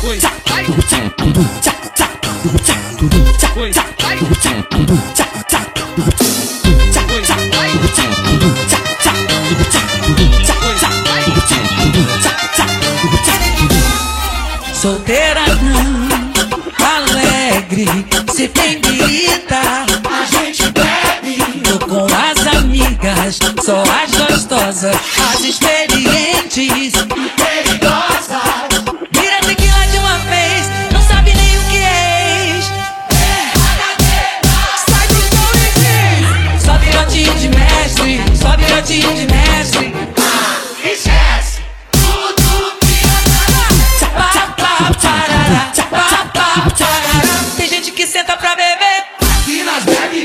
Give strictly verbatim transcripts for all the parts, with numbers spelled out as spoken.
Solteira não, alegre, se tem birita, a gente bebe. tô com as amigas, só as gostosas, as experientes E perigosa. vira tequila de uma vez, não sabe nem o que é ex. Sai do Tony, só virotinho de mestre, só virotinho de mestre. Esquece tudo que Tem gente que senta pra beber, aqui nós bebe.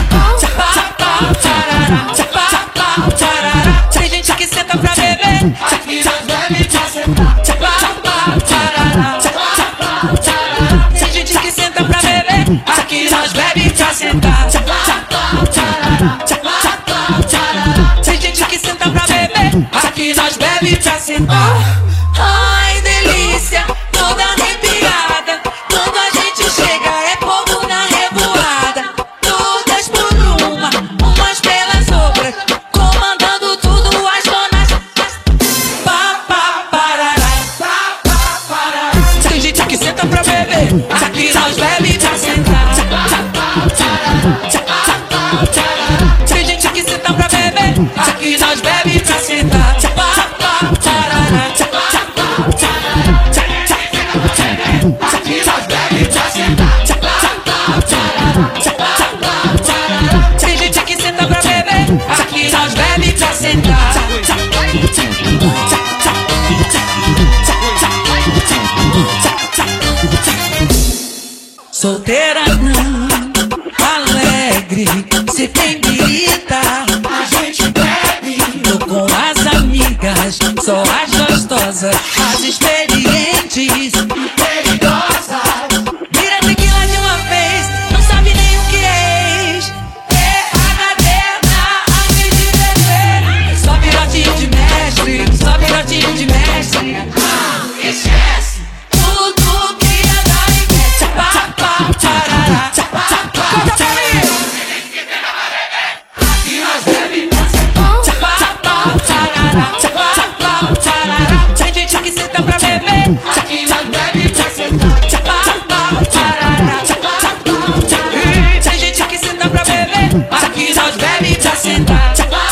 tem gente que senta pra beber, Aqui nós bebe pra sentar. tem gente que senta pra beber, aqui nós bebe pra sentar. Tem gente que senta pra beber, aqui nós bebe pra sentar. Ai, delícia, toda arrepiada, quando a gente chega é fogo na revoada. Todas por uma, umas pelas outras, comandando tudo as donas. Pá, pá, parará. Tem gente que senta pra beber, aqui nós bebe pra sentar. Tem gente que senta pra beber, aqui nós bebe pra sentar. Pá, pá, parará. Aqui nós bebe pra sentar. Tem gente que senta pra beber, aqui nós bebe pra sentar. Solteira não, alegre, se tem birita, A gente bebe. tô com as amigas, só as gostosas, as experientes E perigosa. vira tequila de uma vez, não sabe nem o que é ex. É a caderna, antes de beber, só virotinho de mestre, só virotinho de mestre. Esquece Tudo que anda e mete, pá, pá, parará. Conta pra mim. aqui nós bebe pra sentar. Pá, pá, parará, pá, pá, parará. Tem gente que senta pra beber, Aqui nós bebe pra sentar. pá, pá, parará. Tem gente que senta pra beber, aqui nós bebe pra sentar.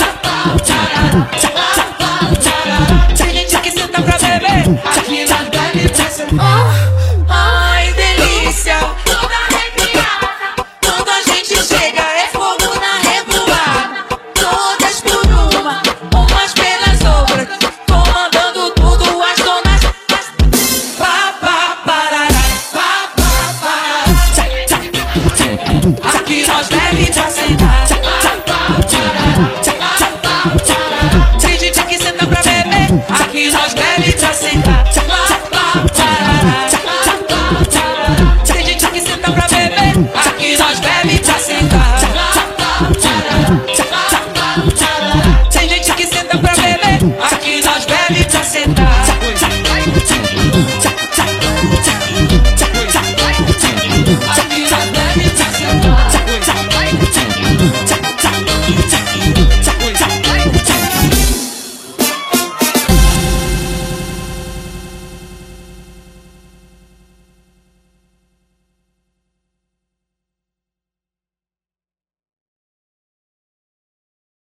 Tem gente que senta pra beber, Aqui nós bebe pra sentar. ai, delícia, toda arrepiada, quando a gente chega é fogo na revoada. Todas por uma, umas pelas outras, comandando tudo as donas. Pá, pá, parará. Pá, pá, pá. Aqui nós bebe pra sentar. Tem gente que senta pra beber, aqui nós bebe pra sentar. Pá, pá, parará.